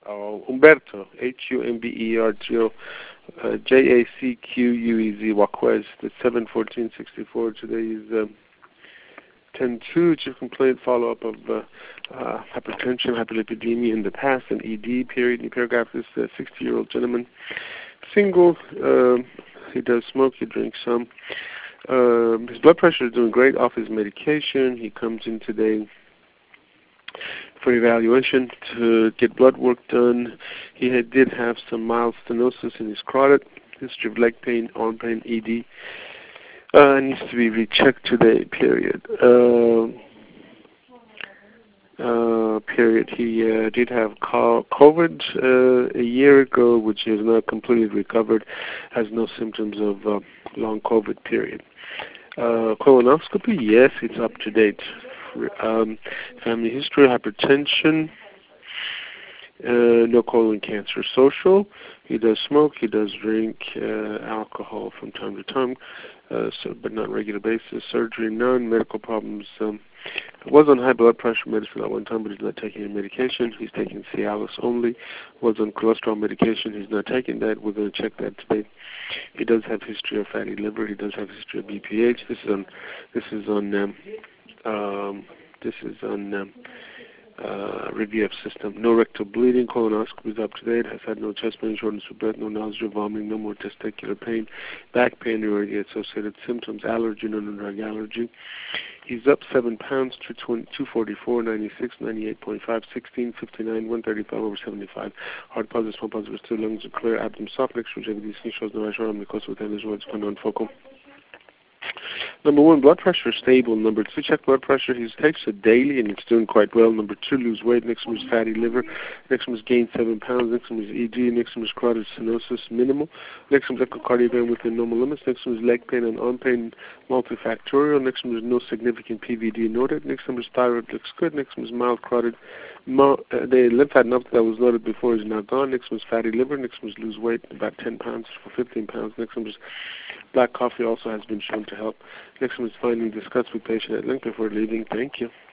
Humberto, Humberto, Jacquez, Jaquez. That's 7/14/64. Today is 10/2. Chief complaint, follow-up of hypertension, hyperlipidemia in the past, and ED period. In the paragraph, this 60-year-old gentleman, single. He does smoke. He drinks some. His blood pressure is doing great off his medication. He comes in today for evaluation to get blood work done. He did have some mild stenosis in his carotid, history of leg pain, arm pain, ED. Needs to be rechecked today, period. He did have COVID a year ago, which is now completely recovered, has no symptoms of long COVID, period. Colonoscopy, yes, it's up to date. Family history, hypertension, no colon cancer. Social, he does smoke, he does drink alcohol from time to time, but not on a regular basis. Surgery, none. Medical problems, was on high blood pressure medicine at one time, but he's not taking any medication. He's taking Cialis only. Was on cholesterol medication. He's not taking that. We're going to check that today. He does have history of fatty liver. He does have history of BPH. This is on review of system. No rectal bleeding. Colonoscopy is up to date. Has had no chest pain, shortness of breath, no nausea, vomiting, no more testicular pain, back pain, or any associated symptoms, allergy, no drug allergy. He's up 7 pounds to 244, 96, 98.5, 16, 59, 135 over 75. Heart positive, small positive, still lungs are clear, abdomen soft, extra JVD shows no pressure, omnicosa with energy, words, focal. Number 1, blood pressure stable. Number 2, check blood pressure. He takes it daily and it's doing quite well. Number 2, lose weight. Next one is fatty liver. Next one is gain 7 pounds. Next one is ED. Next one is carotid stenosis, minimal. Next one is echocardiogram within normal limits. Next one is leg pain and arm pain, multifactorial. Next one is no significant PVD noted. Next one is thyroid, looks good. Next one is mild carotid. The lymphadenopathy that was noted before is now gone. Next one is fatty liver. Next one is lose weight, about 10 pounds for 15 pounds. Next one is black coffee, also has been shown to help. Next one is finding discuss with patient at length before leaving. Thank you.